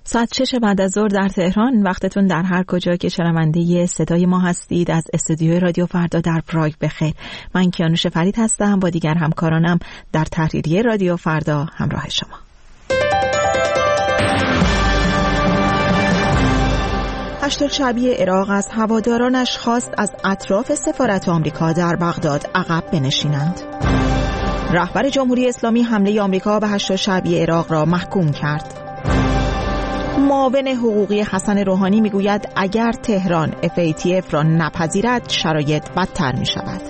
ساعت 6 بعد از ظهر در تهران. وقتتون در هر کجا که شنونده صدای ما هستید از استودیوی رادیو فردا در پراگ بخیر. من کیانوش فرید هستم، با دیگر همکارانم در تحریریه رادیو فردا همراه شما. هشتالشعبی عراق از هوادارانش خواست از اطراف سفارت آمریکا در بغداد عقب بنشینند. رهبر جمهوری اسلامی حمله آمریکا به هشتالشعبی عراق را محکوم کرد. معاون حقوقی حسن روحانی میگوید اگر تهران FATF را نپذیرد شرایط بدتر می شود.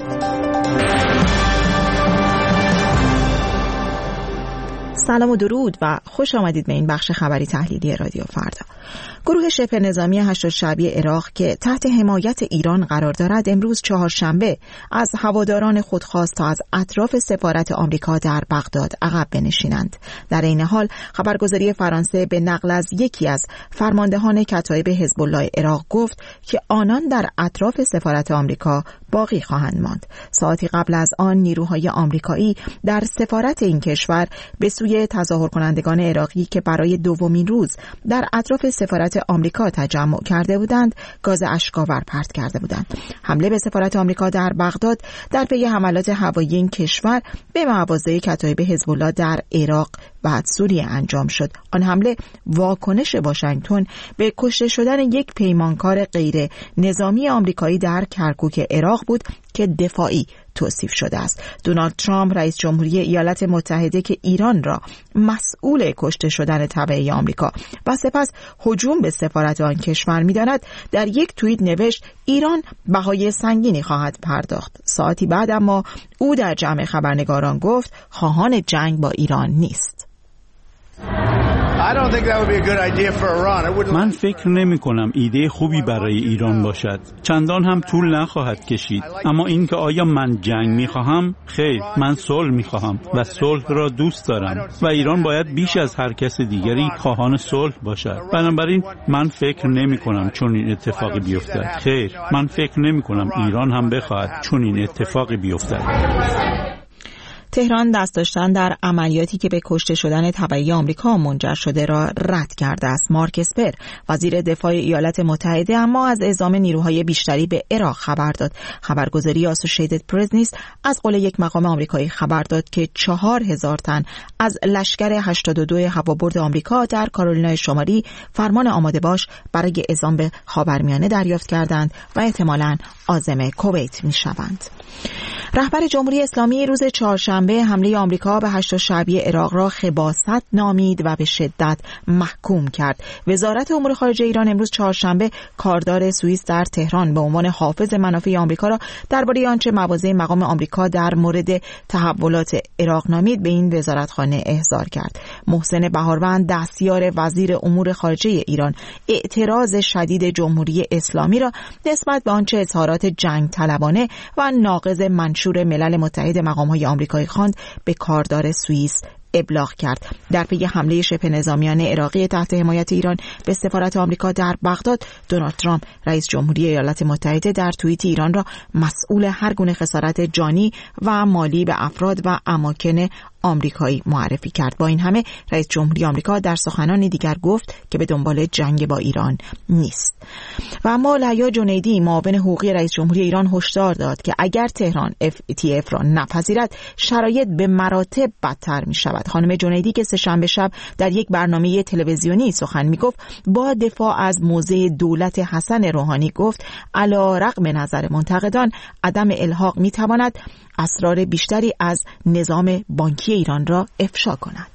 سلام و درود و خوش آمدید به این بخش خبری تحلیلی رادیو فردا. گروه شبه نظامی هشتالشعبی عراق که تحت حمایت ایران قرار دارد امروز چهارشنبه از هواداران خود خواست تا از اطراف سفارت آمریکا در بغداد عقب بنشینند. در این حال خبرگزاری فرانسه به نقل از یکی از فرماندهان کتایب حزب الله عراق گفت که آنان در اطراف سفارت آمریکا باقی خواهند ماند. ساعتی قبل از آن نیروهای آمریکایی در سفارت این کشور به سوی تظاهر کنندگان عراقی که برای دومین روز در اطراف سفارت آمریکا تجمع کرده بودند گاز اشک‌آور پرت کرده بودند. حمله به سفارت آمریکا در بغداد در پی حملات هوایی این کشور به مواضع کتایب حزب الله در عراق و سوریه انجام شد. آن حمله واکنش واشنگتن به کشته شدن یک پیمانکار غیر نظامی آمریکایی در کرکوک عراق بود که دفاعی توصیف شده است. دونالد ترامپ رئیس جمهوری ایالات متحده که ایران را مسئول کشته شدن تبعی آمریکا و سپس هجوم به سفارت آن کشور می‌داند، در یک توییت نوشت ایران بهای سنگینی خواهد پرداخت. ساعتی بعد اما او در جمع خبرنگاران گفت خواهان جنگ با ایران نیست. من فکر نمی کنم ایده خوبی برای ایران باشد. چندان هم طول نخواهد کشید. اما اینکه آیا من جنگ می خواهم؟ خیر، من صلح می خواهم و صلح را دوست دارم و ایران باید بیش از هر کس دیگری خواهان صلح باشد. بنابراین من فکر نمی کنم چون این اتفاقی بیفتد. خیر، من فکر نمی کنم ایران هم بخواهد چون این اتفاقی بیفتد. تهران دست داشتن در عملیاتی که به کشته شدن تبعی آمریکا منجر شده را رد کرده است. مارک اسپر وزیر دفاع ایالات متحده اما از اعزام نیروهای بیشتری به عراق خبر داد. خبرگزاری آسوشیتد پرس نیز از قول یک مقام آمریکایی خبر داد که 4000 تن از لشکر 82 هوابرد آمریکا در کارولینای شمالی فرمان آماده باش برای اعزام به خاورمیانه دریافت کردند و احتمالاً عازم کویت می‌شوند. رهبر جمهوری اسلامی روز چهارشنبه حمله آمریکا به هشتالشعبی عراق را خباثت نامید و به شدت محکوم کرد. وزارت امور خارجه ایران امروز چهارشنبه کاردار سوئیس در تهران به عنوان حافظ منافع آمریکا را درباره آنچه مواضع مقام آمریکا در مورد تحولات عراق نامید به این وزارتخانه احضار کرد. محسن بهاروند دستیار وزیر امور خارجه ایران اعتراض شدید جمهوری اسلامی را نسبت به آنچه اظهارات جنگ طلبانه و ناقض منشور ملل متحد مقام‌های آمریکایی خواند به کاردار سوئیس ابلاغ کرد. در پی حمله شبه نظامیان عراقی تحت حمایت ایران به سفارت آمریکا در بغداد، دونالد ترامپ رئیس جمهوری ایالات متحده در توییت ایران را مسئول هر گونه خسارت جانی و مالی به افراد و اماکن آمریکایی معرفی کرد. با این همه رئیس جمهوری آمریکا در سخنانی دیگر گفت که به دنبال جنگ با ایران نیست. و اما لیا جنیدی معاون حقوقی رئیس جمهوری ایران هشدار داد که اگر تهران FATF را نپذیرد شرایط به مراتب بدتر می شود. خانم جنیدی که سه‌شنبه شب در یک برنامه تلویزیونی سخن می گفت با دفاع از موضع دولت حسن روحانی گفت علی رغم نظر منتقدان عدم الحاق می تواند اسرار بیشتری از نظام بانکی ایران را افشا کند.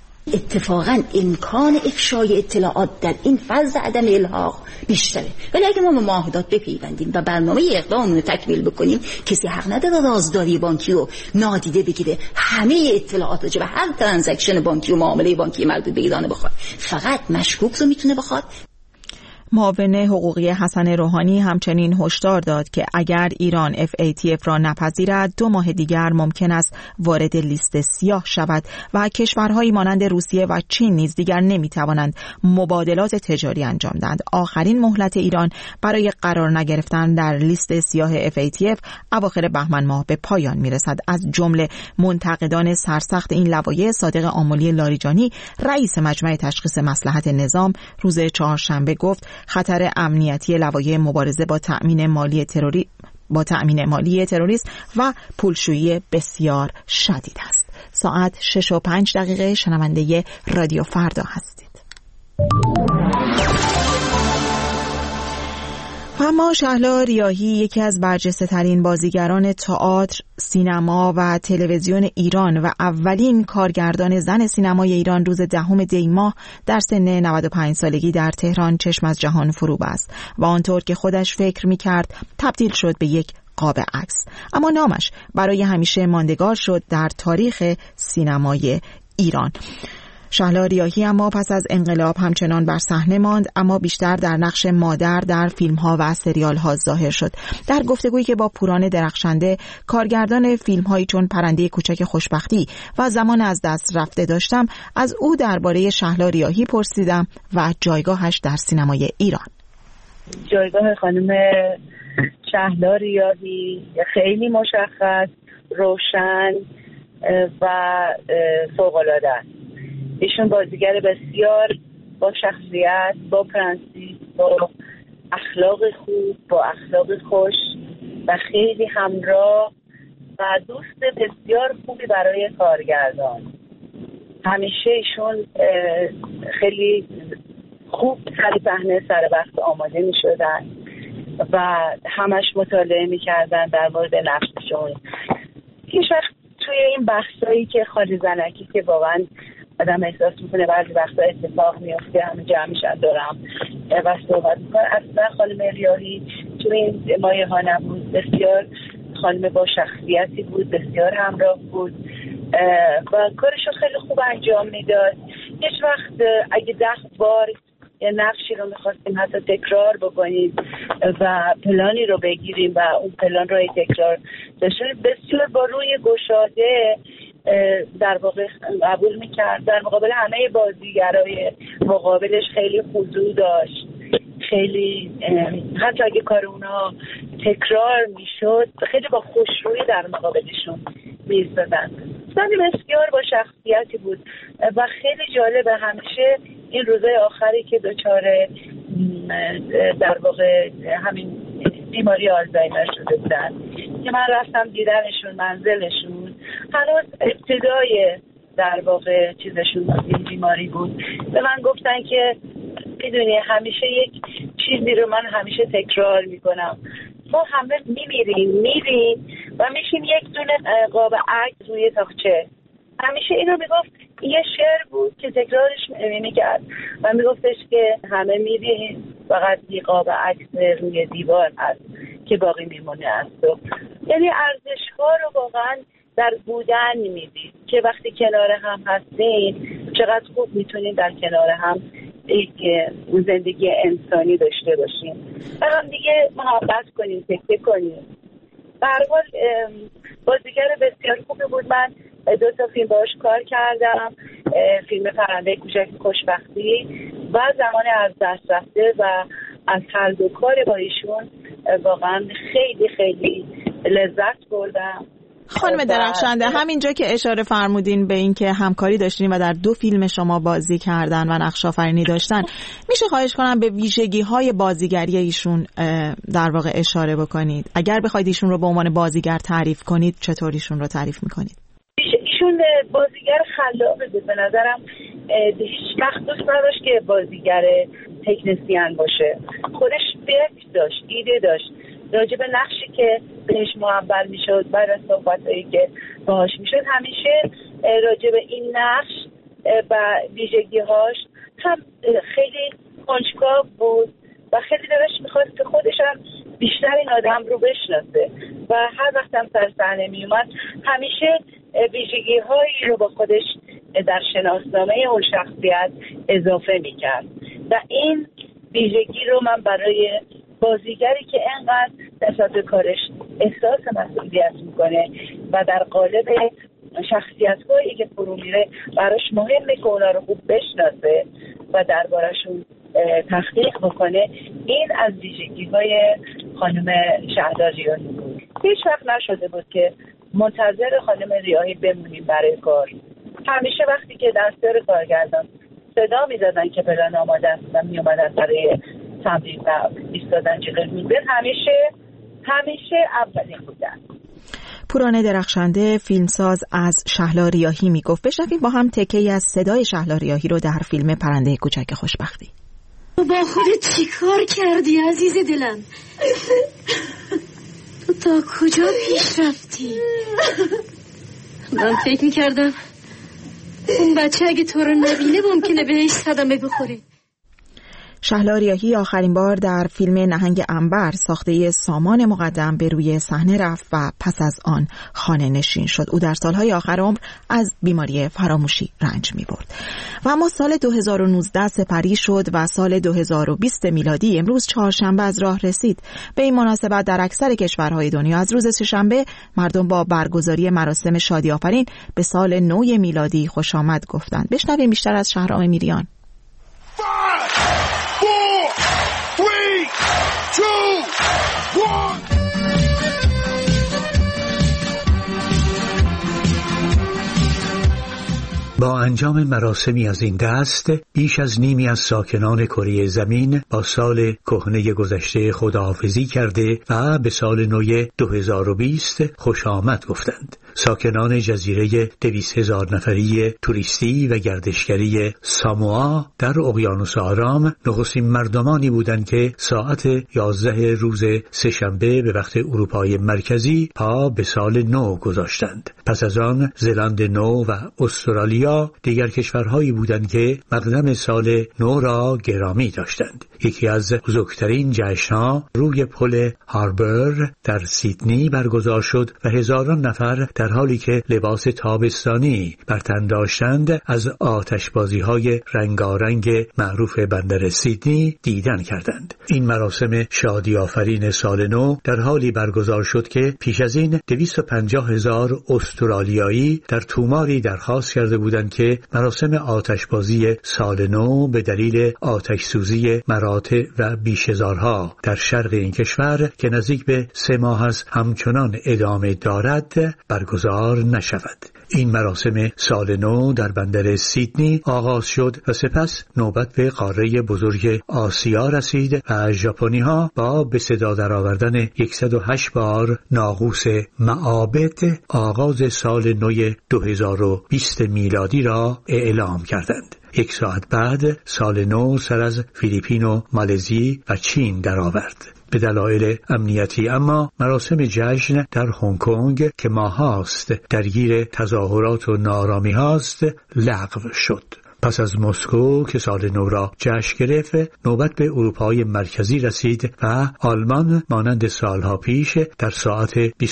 اتفاقا امکان افشای اطلاعات در این فاز عدم الحاق بیشتره، ولی اگه ما به معاهدات بپیوندیم و برنامه اقداممون رو تکمیل بکنیم کسی حق نداره رازداری بانکی رو نادیده بگیره، همه اطلاعات راجع به هر ترانزکشن بانکی و معامله بانکی مربوط به ایران بخواد، فقط مشکوک رو میتونه بخواد. معاون حقوقی حسن روحانی همچنین هشدار داد که اگر ایران FATF را نپذیرد 2 ماه دیگر ممکن است وارد لیست سیاه شود و کشورهایی مانند روسیه و چین نیز دیگر نمیتوانند مبادلات تجاری انجام دهند. آخرین مهلت ایران برای قرار نگرفتن در لیست سیاه FATF اواخر بهمن ماه به پایان میرسد. از جمله منتقدان سرسخت این لوایح صادق آملی لاریجانی رئیس مجمع تشخیص مصلحت نظام روز چهارشنبه گفت خطر امنیتی لوایح مبارزه با تأمین مالی تروریسم و پولشویی بسیار شدید است. ساعت 6:05 شنونده رادیو فردا هستید. اما شهلا ریاحی یکی از برجسته ترین بازیگران تئاتر، سینما و تلویزیون ایران و اولین کارگردان زن سینمای ایران روز 10 دی ماه در سن 95 سالگی در تهران چشم از جهان فرو بست و آنطور که خودش فکر می‌کرد تبدیل شد به یک قاب عکس. اما نامش برای همیشه ماندگار شد در تاریخ سینمای ایران. شهلا ریاحی اما پس از انقلاب همچنان بر صحنه ماند، اما بیشتر در نقش مادر در فیلم‌ها و سریال‌ها ظاهر شد. در گفتگویی که با پوران درخشنده، کارگردان فیلم‌هایی چون پرنده کوچک خوشبختی و زمان از دست رفته داشتم، از او درباره شهلا ریاحی پرسیدم و جایگاهش در سینمای ایران. جایگاه خانم شهلا ریاحی خیلی مشخص، روشن و فوق‌العاده است. ایشون بازیگر بسیار با شخصیت، با پرنسیپ، با اخلاق خوب، با اخلاق خوش و خیلی همراه و دوست بسیار خوبی برای کارگردان. همیشه ایشون خیلی خوب سر صحنه سر وقت آماده می شدن و همش مطالعه می کردن در مورد نفسشون. هیچ وقت توی این بحثایی که خالی زنکی که واقعا آدم احساس میکنه بعضی وقتا اتفاق میفته همه جمع میشن دارم و صحبت میکنن، اصلا خانم ریاحی تو این مایه ها نبود. بسیار خانم با شخصیتی بود، بسیار همراه بود و کارشو خیلی خوب انجام میداد. هیچ وقت اگه 10 بار یه نقشی رو میخواستیم حتی تکرار بکنیم و پلانی رو بگیریم و اون پلان رو تکرار داشتیم، بسیار با روی گشاده در واقع قبول میکرد. در مقابل همه بازیگرای مقابلش خیلی خضوع داشت، خیلی حتی اگه کار اونا تکرار میشد خیلی با خوشرویی در مقابلشون میایستادن. زنی بسیار با شخصیتی بود و خیلی جالبه همیشه این روزای آخری که دچار در واقع همین بیماری آلزایمر شده بودن که من رفتم دیدنشون منزلشون، هنوز ابتدای در واقع چیزشون این بیماری بود. به من گفتن که میدونی همیشه یک چیزی رو من همیشه تکرار میکنم، ما همه میریم و میشیم یک دونه قاب عکس روی تاقچه. همیشه اینو میگفت، یه شعر بود که تکرارش میکرد و میگفتش که همه میریم فقط یه قاب عکس روی دیوار هست که باقی میمونه است. یعنی ارزش‌ها رو واقعا در بودن میدید که وقتی کنار هم هستین چقدر خوب میتونین در کنار هم یک زندگی انسانی داشته باشیم و هم دیگه محبت کنیم، تکیه کنیم. به هر حال بازیگر بسیار خوبی بود. من 2 فیلم باش کار کردم، فیلم پرنده کوچک خوشبختی و زمان از دست رفته و از هر دو کار با ایشون واقعا خیلی خیلی لذت بردم. خانم درخشنده، همینجا که اشاره فرمودین به این که همکاری داشتین و در 2 فیلم شما بازی کردن و نقش آفرینی داشتن، میشه خواهش کنم به ویژگی‌های بازیگری ایشون در واقع اشاره بکنید؟ اگر بخواید ایشون رو به عنوان بازیگر تعریف کنید چطور ایشون رو تعریف میکنید؟ ایشون بازیگر خلاقه بود. به نظرم هیچ وقت دوست نداشت که بازیگر تکنسین باشه. خودش فکر داشت، ایده داشت راجع به نقشی که بهش معبر میشد، بعد از صحبتایی که باهاش میشد همیشه راجع به این نقش و ویژگی‌هاش هم خیلی کنجکاو بود و خیلی دلش میخواست که خودش هم بیشتر این آدم رو بشناسه و هر وقت هم سر صحنه میومد همیشه ویژگی‌هایی رو با خودش در شناسنامه اون شخصیت اضافه میکرد و این ویژگی رو من برای بازیگری که انقدر در کارش احساس مسئولیت میکنه و در قالب شخصیت‌هایی که فرو میره براش مهمه که اونا رو خوب بشناسه و دربارشون تحقیق بکنه. این از ویژگی‌های خانم شهلا ریاحی بود. هیچ وقت نشده بود که منتظر خانم ریاحی بمونیم برای کار. همیشه وقتی که دستیار کارگردان صدا می‌زدن که پلان آماده است و می‌اومدن برای تمرین و ایستادن جلوی میز، همیشه اولین بودن. پورانه درخشنده فیلمساز از شهلا ریاحی میگفت. بشنویم با هم تکه‌ای از صدای شهلا ریاحی رو در فیلم پرنده کوچک خوشبختی. با خودت چی کار کردی عزیز دلم؟ تو تا کجا پیش رفتی؟ من فکر میکردم اون بچه اگه تو رو نبینه ممکنه بهش صدمه بخوره. شهلا ریاحی آخرین بار در فیلم نهنگ عنبر ساخته سامان مقدم به روی صحنه رفت و پس از آن خانه نشین شد. او در سالهای آخر عمر از بیماری فراموشی رنج می برد. و اما سال 2019 سپری شد و سال 2020 میلادی امروز چهارشنبه از راه رسید. به این مناسبت در اکثر کشورهای دنیا از روز سه‌شنبه مردم با برگزاری مراسم شادی آفرین به سال نو میلادی خوش آمد گفتند. بشنویم بیشتر از شهرام میریان. 5 4 3 2 1 با انجام مراسمی از این دست بیش از نیمی از ساکنان کره زمین با سال کهنه گذشته خداحافظی کرده و به سال نو 2020 خوش آمد گفتند. ساکنان جزیره 200,000 نفری توریستی و گردشگری ساموآ در اقیانوس آرام نخستین مردمانی بودند که ساعت 11 روز سه‌شنبه به وقت اروپای مرکزی پا به سال نو گذاشتند. پس از آن زلاند نو و استرالیا دیگر کشورهایی بودند که مقدم سال نو را گرامی داشتند. یکی از بزرگترین جشن‌ها روی پل هاربر در سیدنی برگزار شد و هزاران نفر در حالی که لباس تابستانی بر تن داشتند از آتشبازی‌های رنگارنگ معروف بندر سیدنی دیدن کردند. این مراسم شادی آفرین سال نو در حالی برگزار شد که پیش از این 250,000 استرالیایی در توماری درخواست کرده بودند که مراسم آتشبازی سال نو به دلیل آتش‌سوزی مراتع و بیشهزارها در شرق این کشور که نزدیک به 3 ماه از همچنان ادامه دارد برگزار نشود. این مراسم سال نو در بندر سیدنی آغاز شد و سپس نوبت به قاره بزرگ آسیا رسید و ژاپنی‌ها با به صدا درآوردن 108 بار ناقوس معابد آغاز سال نو 2020 میلادی را اعلام کردند. 1 ساعت بعد سال نو سر از فیلیپین و مالزی و چین درآورد. به دلایل امنیتی اما مراسم جشن در هنگ کنگ که ماهاست درگیر تظاهرات و ناآرامی هاست لغو شد. پس از مسکو که سال نو را جشن گرفت نوبت به اروپای مرکزی رسید و آلمان مانند سالها پیش در ساعت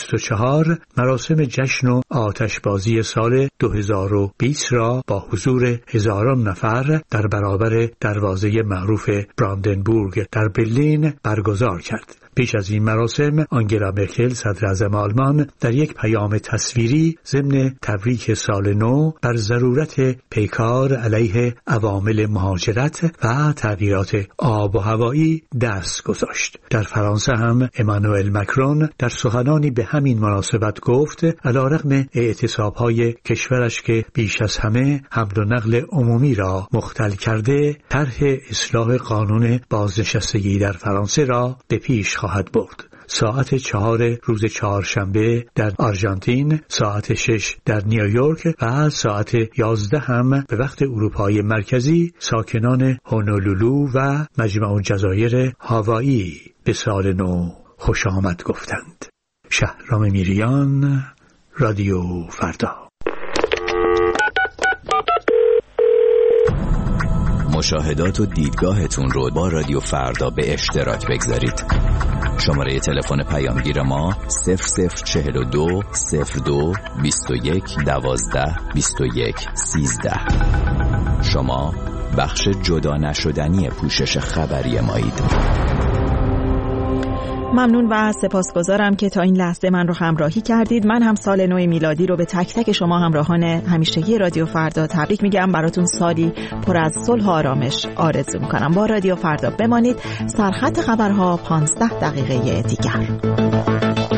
24 مراسم جشن و آتشبازی سال 2020 را با حضور هزاران نفر در برابر دروازه معروف براندنبورگ در برلین برگزار کرد. پیش از این مراسم آنگلا مرکل صدراعظم آلمان در یک پیام تصویری ضمن تبریک سال نو بر ضرورت پیکار علیه عوامل مهاجرت و تغییرات آب و هوایی دست گذاشت. در فرانسه هم امانوئل مکرون در سخنانی به همین مناسبت گفت علیرغم اعتصاب‌های کشورش که بیش از همه حمل و نقل عمومی را مختل کرده طرح اصلاح قانون بازنشستگی در فرانسه را به پیش خواهد برد. ساعت 4 روز چهارشنبه در آرژانتین، ساعت 6 در نیویورک و ساعت 11 هم به وقت اروپای مرکزی ساکنان هونولولو و مجمع جزایر هاوایی به سال نو خوش آمد گفتند. شهرام میریان، رادیو فردا. مشاهدات و دیدگاهتون رو با رادیو فردا به اشتراک بگذارید. شماره تلفن پیامگیر ما 0042 02 21 12 21 13. شما بخش جدا نشدنی پوشش خبری مایید. ممنون و سپاسگزارم که تا این لحظه من رو همراهی کردید. من هم سال نو میلادی رو به تک تک شما همراهان همیشگی رادیو فردا تبریک میگم. براتون سالی پر از صلح و آرامش آرزو میکنم. با رادیو فردا بمانید. سرخط خبرها 15 دقیقه دیگر.